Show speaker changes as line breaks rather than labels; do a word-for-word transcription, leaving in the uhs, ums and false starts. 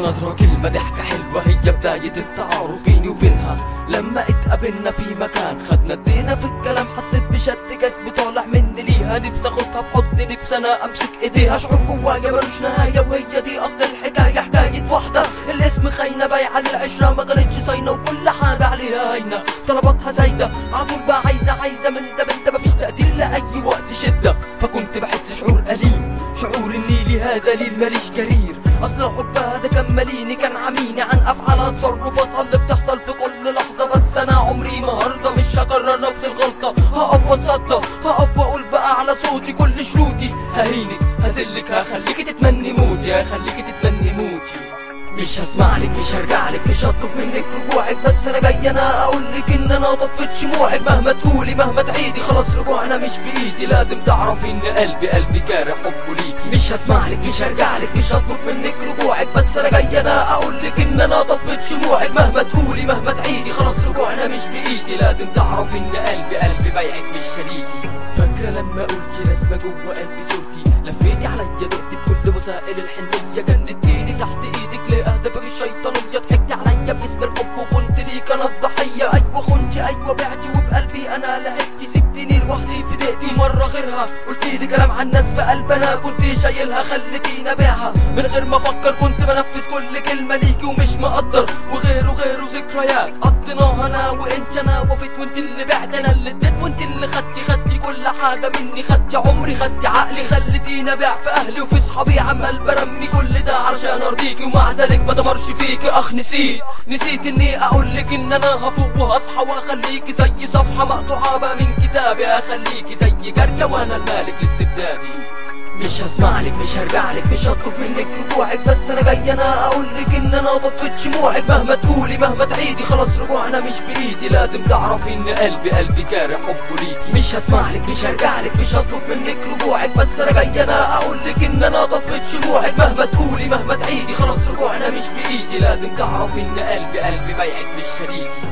نظرة كلمة ضحكة حلوة هي بداية التعارف بيني وبينها. لما اتقابلنا في مكان خدنا ادينا في الكلام، حسيت بشد جذب طالع مني ليها، نفسي اخدها في حضني، نفسي انا امسك ايديها. شعور جوايا ملوش نهاية وهي دي اصل الحكاية، حكاية واحدة الاسم خاينة بايعة للعشرة ما كانتش صاينة وكل حاجة عليها هاينة، طلباتها زايدة على طول بقى عايزة عايزة من ده من ده، مفيش تقدير لأي وقت شدة. فكنت بحس شعور أليم، شعور اني لهذا ليل ماليش كرير، اصل حبها ده كان ماليني، كان عميني عن افعالها تصرفاتها اللي بتحصل في كل لحظة. بس انا عمري ما هرضى، مش هكرر نفس الغلطة، هقف واتصدى، هقف واقول بقى على صوتي كل شروطي، ههينك هذلك هخليكي تتمني موتي، هخليكي تتمني موتي. مش هسمعلك مش هرجعلك مش هطلب منك رجوعك، بس انا جاي انا اقولك ان انا طفيت شموعك، مهما تقولي مهما تعيدي خلاص رجوعنا مش بايدي، لازم تعرفي ان قلبي قلبي جارح حبه ليكي. مش هسمعلك مش هرجعلك مش هطلب منك رجوعك، بس انا جاي انا اقولك ان انا طفيت شموعك، مهما تقولي مهما تعيدي خلاص رجوعنا مش بايدي، لازم تعرفي ان قلبي قلبي بيعك مش شريكي. فاكرة لما قلتي رسمة جوه قلبي صورتي، لفيتي عليا دقتي بكل وسائل الحنية، جنتيني تحت ايدك لأهدافك الشيطانية، ضحكتي عليا باسم الحب وكنت ليك انا الضحية. ايوه خنتي ايوه بعتي وبقلبي انا لعبتي، سبتيني لوحدي في دقتي مرة غيرها، قلتيلي كلام عن الناس في قلب انا كنت شايلها، خليتيني ابيعها من غير ما افكر، كنت بنفذ كل كلمة ليكي ومش مقدر، وغيره غيره ذكريات قضيناها انا وانت، انا وفيت وانت اللي بعت، انا اللي اديت وانت اللي خدتي، خدتي كل حاجة مني، خدتي عمري خدتي عقلي، خليتيني ابيع في اهلي وفي صحابي، عمال برمي كل ده علشان ارضيكي، ومع ذلك ما دمرش فيكي. اخ نسيت نسيت اني اقولك ان انا هفوق وهصحى واخليكي زي صفحة مقطوعة بقى من كتابي، اخليكي زي جارية وانا المالك لاستبدادي. مش هسمعلك مش هرجعلك مش هطلب منك رجوعك، بس انا جاي انا اقولك ان انا طفيت شموعك، مهما تقولي مهما تعيدي خلاص رجوعنا مش بايدي، لازم تعرفي ان قلبي قلبي جارح حبه ليكي. مش هسمعلك مش هرجعلك مش هطلب منك رجوعك، بس انا جاي انا اقولك ان انا طفيت شموعك، مهما تقولي مهما تعيدي خلاص رجوعنا مش بايدي، لازم تعرفي ان قلبي قلبي بيعك مش شريكي.